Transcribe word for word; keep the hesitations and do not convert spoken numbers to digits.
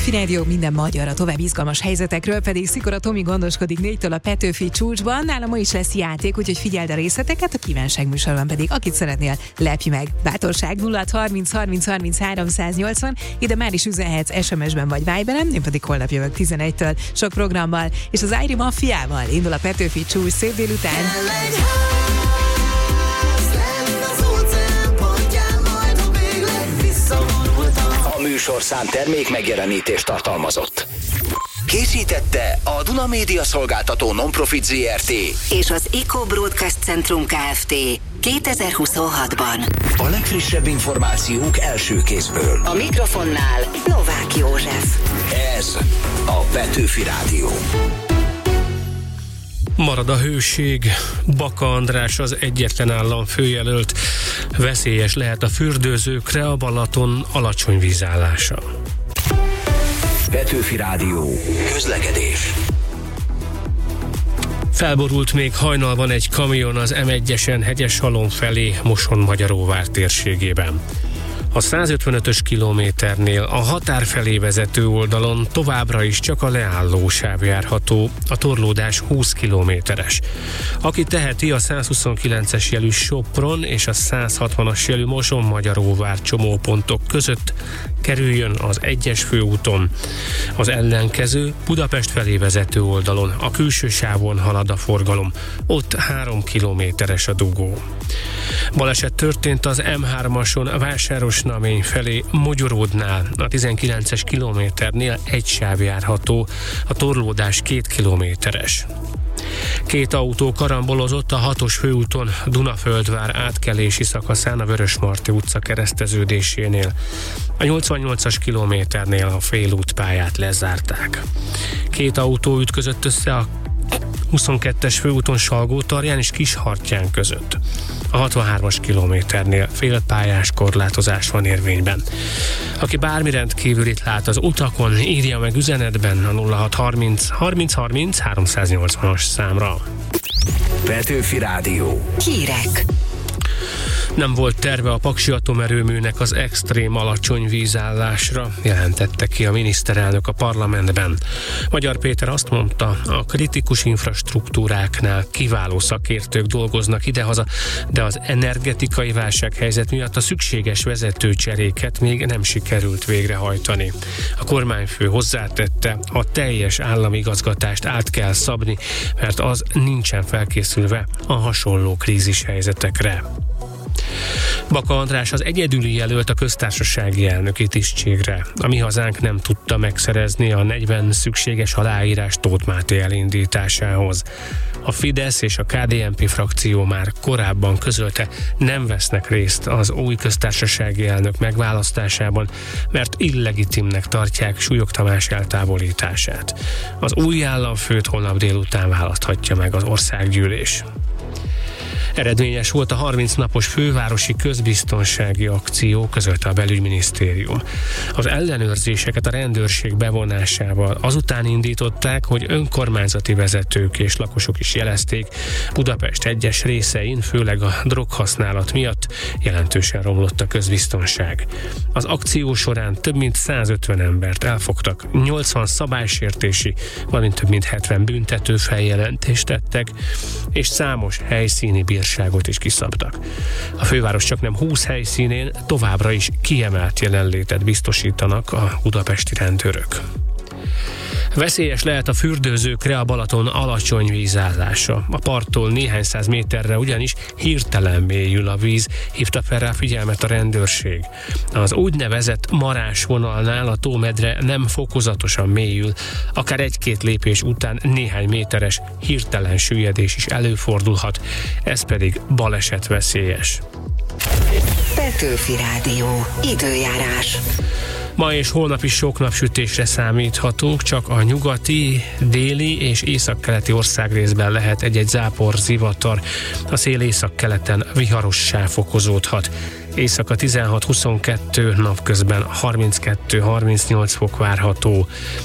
Petőfi Rádió, minden magyar, a tovább izgalmas helyzetekről pedig Szikora Tomi gondoskodik négytől a Petőfi csúcsban. Nála ma is lesz játék, úgyhogy figyeld a részleteket, a kívánság műsorban pedig, akit szeretnél, lepj meg. Bátorság nulla harminc harminc harminc háromszáznyolcvan, ide már is üzenhetsz es em es-ben vagy Viberen, én pedig holnap jövök tizenegytől sok programmal, és az Áiri Maffiával indul a Petőfi csúcs szép délután. A műsorszám termék megjelenítést tartalmazott. Készítette a Duna Média Szolgáltató Non-Profit zé er té és az Eco Broadcast Centrum Kft. kétezer-huszonhatban. A legfrissebb információk első kézből. A mikrofonnál Novák József. Ez a Petőfi Rádió. Marad a hőség, Baka András az egyetlen államfőjelölt. Veszélyes lehet a fürdőzőkre a Balaton alacsony vízállása. Petőfi Rádió. Közlekedés. Felborult még hajnalban egy kamion az em egyesen Hegyeshalom felé Moson-Magyaróvár térségében. A százötvenötös kilométernél a határ felé vezető oldalon továbbra is csak a leállósáv járható, a torlódás húsz kilométeres. Aki teheti, a százhuszonkilences jelű Sopron és a százhatvanas jelű Moson-Magyaróvár csomópontok között kerüljön az egyes főúton. Az ellenkező Budapest felé vezető oldalon a külső sávon halad a forgalom, ott három kilométeres a dugó. Baleset történt az em hármason Vásárosnamény felé Mogyoródnál, a tizenkilences kilométernél egy sáv járható, a torlódás két kilométeres. Két autó karambolozott a hatos főúton Dunaföldvár átkelési szakaszán a Vörösmarty utca kereszteződésénél. A nyolcvannyolcas kilométernél a félútpályát lezárták. Két autó ütközött össze a huszonkettes főúton Salgótarján és Kishartyán között. A hatvanhármas kilométernél félpályás korlátozás van érvényben. Aki bármi rendkívülit lát az utakon, írja meg üzenetben a nulla hat harminc harminc harminc háromszáznyolcvanas számra. Petőfi Rádió. Hírek. Nem volt terve a Paksi atomerőműnek az extrém alacsony vízállásra, jelentette ki a miniszterelnök a parlamentben. Magyar Péter azt mondta, a kritikus infrastruktúráknál kiváló szakértők dolgoznak idehaza, de az energetikai válsághelyzet miatt a szükséges vezetőcseréket még nem sikerült végrehajtani. A kormányfő hozzátette, a teljes állami igazgatást át kell szabni, mert az nincsen felkészülve a hasonló krízishelyzetekre. Baka András az egyedüli jelölt a köztársasági elnöki tisztségre. A Mi Hazánk nem tudta megszerezni a negyven szükséges aláírás Tóth Máté elindításához. A Fidesz és a ká dé en pé frakció már korábban közölte, nem vesznek részt az új köztársasági elnök megválasztásában, mert illegitimnek tartják Súlyog Tamás eltávolítását. Az új államfőt holnap délután választhatja meg az országgyűlés. Eredményes volt a harminc napos fővárosi közbiztonsági akció, közölte a belügyminisztérium. Az ellenőrzéseket a rendőrség bevonásával azután indították, hogy önkormányzati vezetők és lakosok is jelezték, Budapest egyes részein, főleg a droghasználat miatt jelentősen romlott a közbiztonság. Az akció során több mint százötven embert elfogtak, nyolcvan szabálysértési, valamint több mint hetven büntető feljelentést tettek, és számos helyszíni bírságot is kiszabtak. A főváros csaknem húsz helyszínén továbbra is kiemelt jelenlétet biztosítanak a budapesti rendőrök. Veszélyes lehet a fürdőzőkre a Balaton alacsony vízállása. A parttól néhány száz méterre ugyanis hirtelen mélyül a víz, hívta fel rá figyelmet a rendőrség. Az úgynevezett marás vonalnál a tómedre nem fokozatosan mélyül, akár egy-két lépés után néhány méteres hirtelen süllyedés is előfordulhat, ez pedig balesetveszélyes. Petőfi Rádió. Időjárás. Ma és holnap is sok napsütésre számíthatunk, csak a nyugati, déli és északkeleti országrészben lehet egy-egy zápor, zivatar. A szél északkeleten viharossá fokozódhat. Éjszaka tizenhat huszonkettő, napközben harminckettő harmincnyolc fok várható.